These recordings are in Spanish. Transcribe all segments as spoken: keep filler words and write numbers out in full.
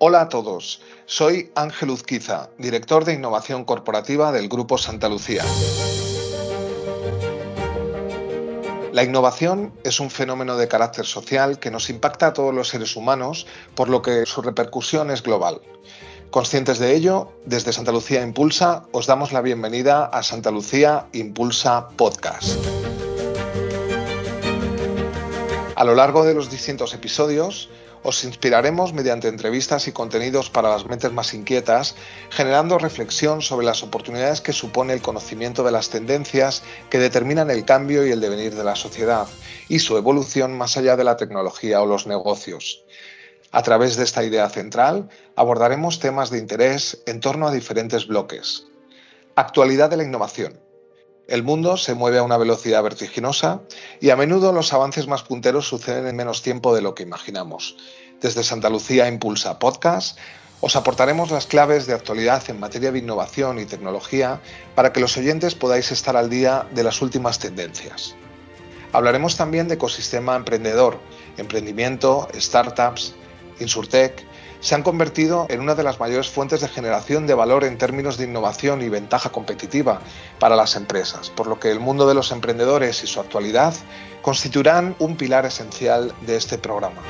Hola a todos, soy Ángel Uzquiza, director de Innovación Corporativa del Grupo Santa Lucía. La innovación es un fenómeno de carácter social que nos impacta a todos los seres humanos, por lo que su repercusión es global. Conscientes de ello, desde Santa Lucía Impulsa os damos la bienvenida a Santa Lucía Impulsa Podcast. A lo largo de los distintos episodios, os inspiraremos mediante entrevistas y contenidos para las mentes más inquietas, generando reflexión sobre las oportunidades que supone el conocimiento de las tendencias que determinan el cambio y el devenir de la sociedad y su evolución más allá de la tecnología o los negocios. A través de esta idea central, abordaremos temas de interés en torno a diferentes bloques. Actualidad de la innovación. El mundo se mueve a una velocidad vertiginosa y a menudo los avances más punteros suceden en menos tiempo de lo que imaginamos. Desde Santa Lucía Impulsa Podcast os aportaremos las claves de actualidad en materia de innovación y tecnología para que los oyentes podáis estar al día de las últimas tendencias. Hablaremos también de ecosistema emprendedor, emprendimiento, startups, Insurtech. Se han convertido en una de las mayores fuentes de generación de valor en términos de innovación y ventaja competitiva para las empresas, por lo que el mundo de los emprendedores y su actualidad constituirán un pilar esencial de este programa.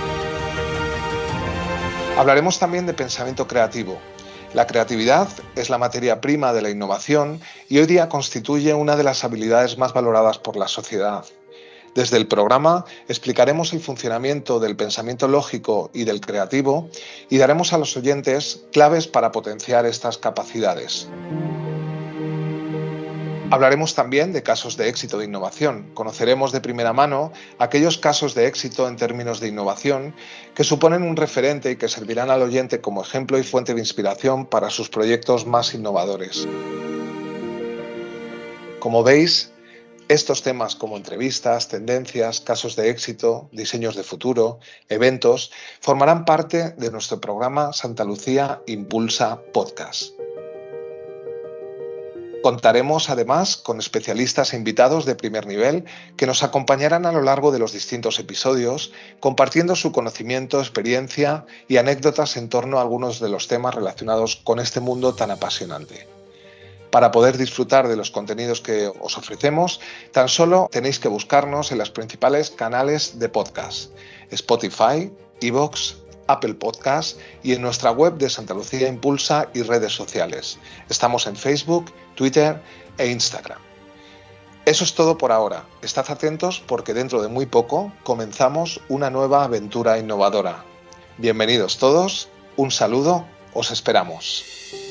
Hablaremos también de pensamiento creativo. La creatividad es la materia prima de la innovación y hoy día constituye una de las habilidades más valoradas por la sociedad. Desde el programa explicaremos el funcionamiento del pensamiento lógico y del creativo y daremos a los oyentes claves para potenciar estas capacidades. Hablaremos también de casos de éxito de innovación. Conoceremos de primera mano aquellos casos de éxito en términos de innovación que suponen un referente y que servirán al oyente como ejemplo y fuente de inspiración para sus proyectos más innovadores. Como veis, estos temas como entrevistas, tendencias, casos de éxito, diseños de futuro, eventos, formarán parte de nuestro programa Santa Lucía Impulsa Podcast. Contaremos además con especialistas e invitados de primer nivel que nos acompañarán a lo largo de los distintos episodios, compartiendo su conocimiento, experiencia y anécdotas en torno a algunos de los temas relacionados con este mundo tan apasionante. Para poder disfrutar de los contenidos que os ofrecemos, tan solo tenéis que buscarnos en los principales canales de podcast: Spotify, iVoox, Apple Podcast y en nuestra web de Santa Lucía Impulsa y redes sociales. Estamos en Facebook, Twitter e Instagram. Eso es todo por ahora. Estad atentos porque dentro de muy poco comenzamos una nueva aventura innovadora. Bienvenidos todos, un saludo, os esperamos.